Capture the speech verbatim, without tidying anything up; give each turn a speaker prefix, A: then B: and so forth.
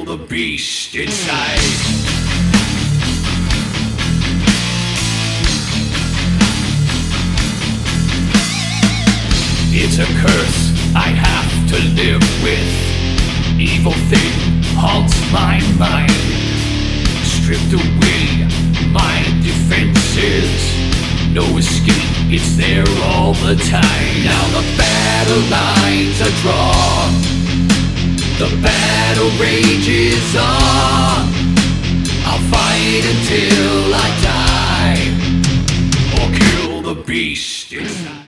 A: the beast inside. It's a curse I have to live with. Evil thing haunts my mind. Stripped away my defenses. No escape, it's there all the time. Now the battle lines are drawn. The battle rages on. I'll fight until I die, or kill the beast inside.